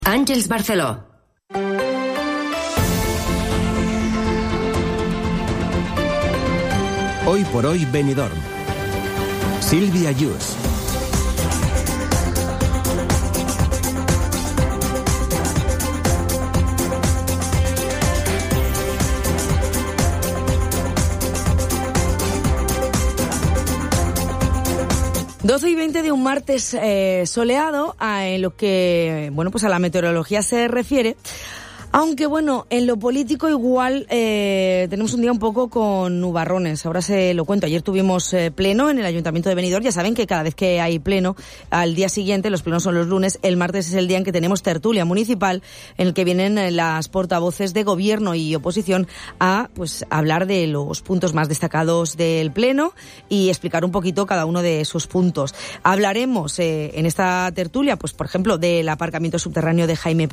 Àngels Barceló. Hoy por hoy Benidorm. Sílvia Yus. Doce y 20 de un martes soleado, en lo que, pues a la meteorología se refiere. Aunque en lo político igual tenemos un día un poco con nubarrones. Ahora se lo cuento. Ayer tuvimos pleno en el Ayuntamiento de Benidorm. Ya saben que cada vez que hay pleno, al día siguiente, los plenos son los lunes, el martes es el día en que tenemos tertulia municipal, en el que vienen las portavoces de gobierno y oposición a hablar de los puntos más destacados del pleno y explicar un poquito cada uno de esos puntos. Hablaremos en esta tertulia, por ejemplo, del aparcamiento subterráneo de Jaime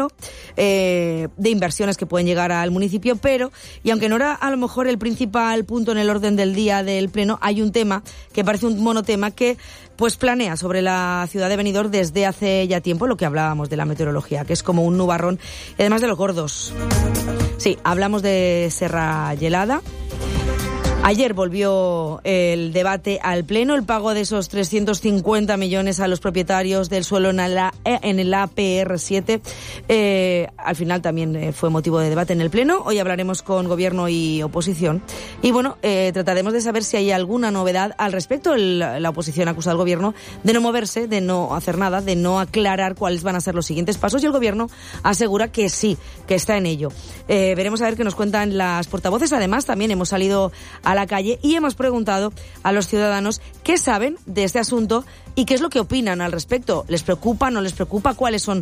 I, de inversiones que pueden llegar al municipio, y aunque no era a lo mejor el principal punto en el orden del día del pleno, hay un tema que parece un monotema que planea sobre la ciudad de Benidorm desde hace ya tiempo, lo que hablábamos de la meteorología, que es como un nubarrón, y además de los gordos. Sí, hablamos de Serra Gelada. Ayer volvió el debate al pleno, el pago de esos 350 millones a los propietarios del suelo en el APR7. Al final también fue motivo de debate en el pleno. Hoy hablaremos con gobierno y oposición. Y trataremos de saber si hay alguna novedad al respecto. La oposición acusa al gobierno de no moverse, de no hacer nada, de no aclarar cuáles van a ser los siguientes pasos, y el gobierno asegura que sí, que está en ello. Veremos a ver qué nos cuentan las portavoces. Además, también hemos salido a la calle y hemos preguntado a los ciudadanos qué saben de este asunto y qué es lo que opinan al respecto. ¿Les preocupa, no les preocupa? ¿Cuáles son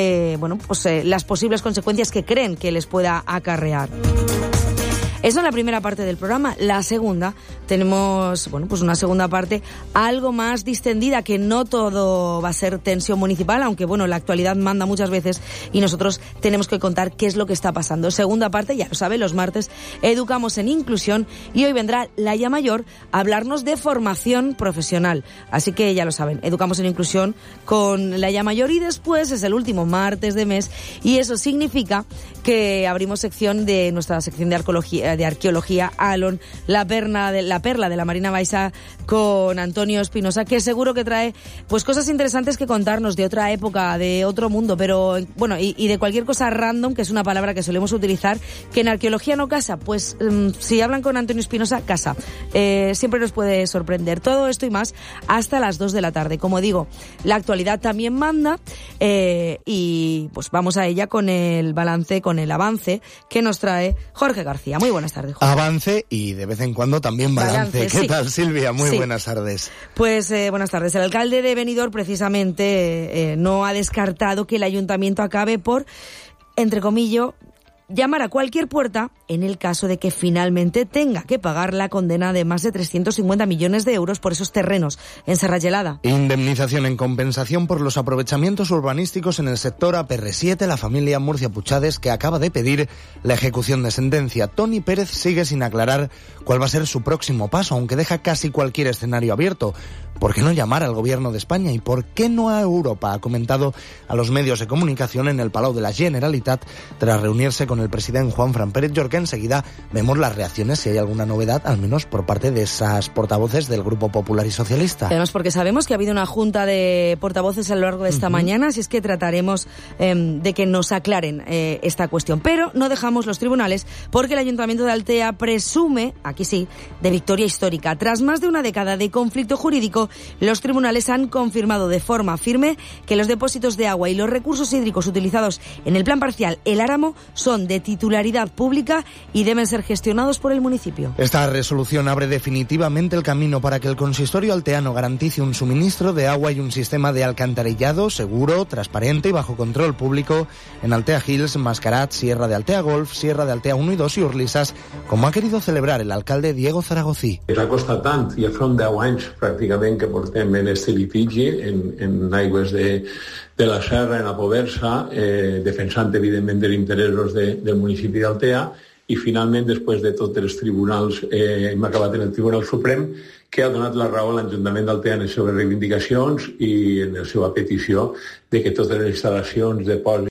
las posibles consecuencias que creen que les pueda acarrear? Eso es la primera parte del programa. La segunda, tenemos una segunda parte algo más distendida, que no todo va a ser tensión municipal, aunque la actualidad manda muchas veces y nosotros tenemos que contar qué es lo que está pasando. Segunda parte, ya lo sabe, los martes educamos en inclusión, y hoy vendrá Laia Mayor a hablarnos de formación profesional. Así que ya lo saben, educamos en inclusión con Laia Mayor, y después es el último martes de mes, y eso significa que abrimos nuestra sección de arqueología Alon, la perla de la Marina Baixa, con Antonio Espinosa, que seguro que trae cosas interesantes que contarnos de otra época, de otro mundo, pero y de cualquier cosa random, que es una palabra que solemos utilizar, que en arqueología no casa. Si hablan con Antonio Espinosa, casa. Siempre nos puede sorprender. Todo esto y más hasta las 2 de la tarde. Como digo, la actualidad también manda, y vamos a ella con el balance, con el avance que nos trae Jorge García. Muy buenas tardes, Jorge. Avance y de vez en cuando también balance. ¿Qué tal, Silvia? Muy buenas tardes. Buenas tardes. El alcalde de Benidorm precisamente no ha descartado que el ayuntamiento acabe por, entre comillas, llamar a cualquier puerta en el caso de que finalmente tenga que pagar la condena de más de 350 millones de euros por esos terrenos en Serra Gelada. Indemnización en compensación por los aprovechamientos urbanísticos en el sector APR7, la familia Murcia Puchades, que acaba de pedir la ejecución de sentencia. Toni Pérez sigue sin aclarar cuál va a ser su próximo paso, aunque deja casi cualquier escenario abierto. ¿Por qué no llamar al gobierno de España y por qué no a Europa? Ha comentado a los medios de comunicación en el Palau de la Generalitat tras reunirse con el presidente Juanfran Pérez-Llorca. Enseguida vemos las reacciones, si hay alguna novedad, al menos por parte de esas portavoces del Grupo Popular y Socialista. Además, porque sabemos que ha habido una junta de portavoces a lo largo de esta mañana, así es que trataremos de que nos aclaren esta cuestión. Pero no dejamos los tribunales, porque el Ayuntamiento de Altea presume, aquí sí, de victoria histórica. Tras más de una década de conflicto jurídico, los tribunales han confirmado de forma firme que los depósitos de agua y los recursos hídricos utilizados en el plan parcial El Áramo son de titularidad pública y deben ser gestionados por el municipio. Esta resolución abre definitivamente el camino para que el consistorio alteano garantice un suministro de agua y un sistema de alcantarillado seguro, transparente y bajo control público en Altea Hills, Mascarat, Sierra de Altea Golf, Sierra de Altea 1 y 2 y Urlisas, como ha querido celebrar el alcalde Diego Zaragozí. Ha costat tant, i fa 10 anys pràcticament que portem en este litigi en aigües de la Serra, en la Poversa, defensant evidentment els interessos del municipi d'Altea, i finalment, després de tots els tribunals, hem acabat en el Tribunal Suprem, que ha donat la raó a l'Ajuntament d'Altea en les seves reivindicacions i en la seva petició de que totes les instal·lacions de port